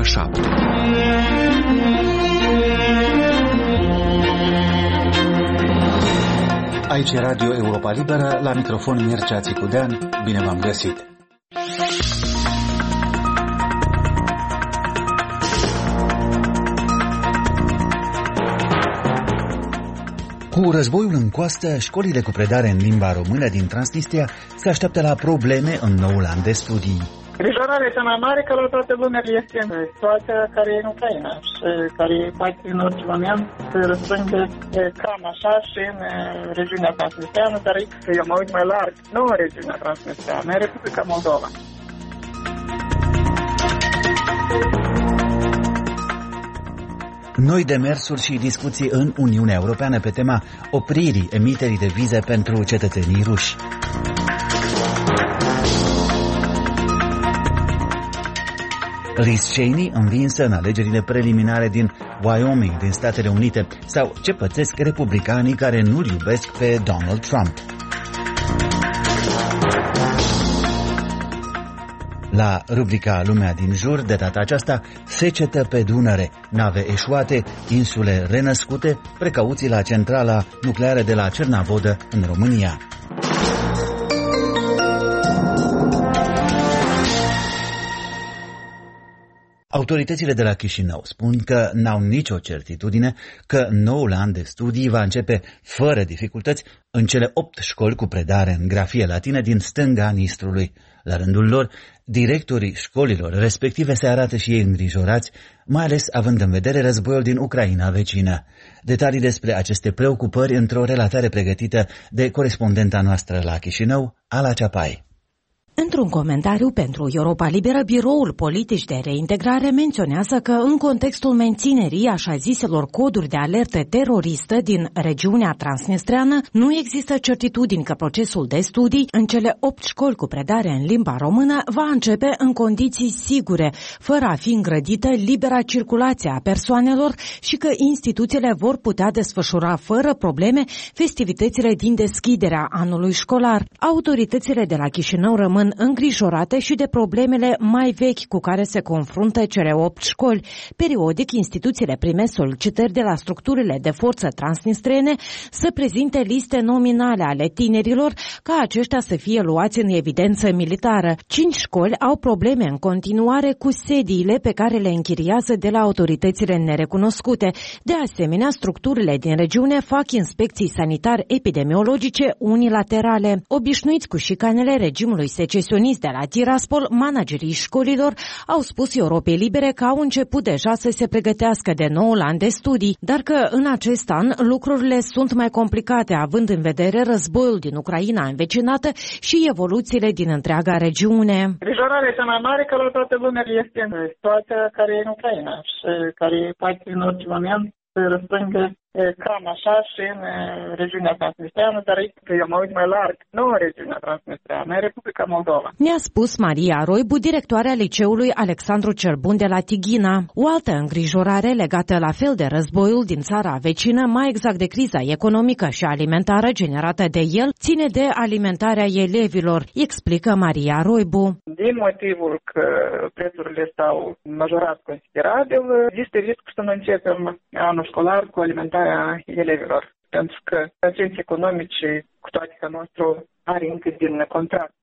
ora 7. Aici e Radio Europa Liberă, la microfon Mircea Țicudean. Bine v-am găsit! Cu războiul în coastă, școlile cu predare în limba română din Transnistria se așteaptă la probleme în noul an de studii. Îngrijorarea cea mai mare că la toată lumea este situația care e în Ucraina și care poate în orice moment se răspânde cam așa și în regiunea transnistreană, dar eu mă uit mai larg, nu în regiunea transnistreană, în Republica Moldova. Noi demersuri și discuții în Uniunea Europeană pe tema opririi emiterii de vize pentru cetățenii ruși. Liz Cheney învinsă în alegerile preliminare din Wyoming, din Statele Unite, sau ce pățesc republicanii care nu-l iubesc pe Donald Trump. La rubrica Lumea din jur, de data aceasta, secetă pe Dunăre, nave eșuate, insule renăscute, precauții la centrala nucleară de la Cernavodă, în România. Autoritățile de la Chișinău spun că n-au nicio certitudine că noul an de studii va începe fără dificultăți în cele 8 școli cu predare în grafie latină din stânga Nistrului. La rândul lor, directorii școlilor respective se arată și ei îngrijorați, mai ales având în vedere războiul din Ucraina vecină. Detalii despre aceste preocupări într-o relatare pregătită de corespondenta noastră la Chișinău, Ala Ceapai. Într-un comentariu pentru Europa Liberă, Biroul Politici de Reintegrare menționează că în contextul menținerii așa ziselor coduri de alertă teroristă din regiunea transnistreană, nu există certitudini că procesul de studii în cele 8 școli cu predare în limba română va începe în condiții sigure, fără a fi îngrădită libera circulație a persoanelor și că instituțiile vor putea desfășura fără probleme festivitățile din deschiderea anului școlar. Autoritățile de la Chișinău rămân îngrijorate și de problemele mai vechi cu care se confruntă cele 8 școli. Periodic, instituțiile primesc solicitări de la structurile de forță transnistrene să prezinte liste nominale ale tinerilor ca aceștia să fie luați în evidență militară. 5 școli au probleme în continuare cu sediile pe care le închiriază de la autoritățile nerecunoscute. De asemenea, structurile din regiune fac inspecții sanitar-epidemiologice unilaterale. Obișnuiți cu șicanele regimului secesionist de la Tiraspol, managerii școlilor au spus Europei Libere că au început deja să se pregătească de noul an de studii, dar că în acest an lucrurile sunt mai complicate, având în vedere războiul din Ucraina învecinată și evoluțiile din întreaga regiune. Îngrijorarea cea mai mare că la toată lumea este situația care e în Ucraina și care poate în orice moment să răspânde cam așa și în regiunea transnistreană, dar eu mă uit mai larg, nu în regiunea transnistreană, în Republica Moldova. Ne-a spus Maria Roibu, directoarea liceului Alexandru cel Bun de la Tighina. O altă îngrijorare legată la fel de războiul din țara vecină, mai exact de criza economică și alimentară generată de el, ține de alimentarea elevilor, explică Maria Roibu. Din motivul că prețurile s-au majorat considerabil, există riscul să nu începem anul școlar cu alimentarea elevilor, pentru că agenții economici, cu toate că nostru are încă din contract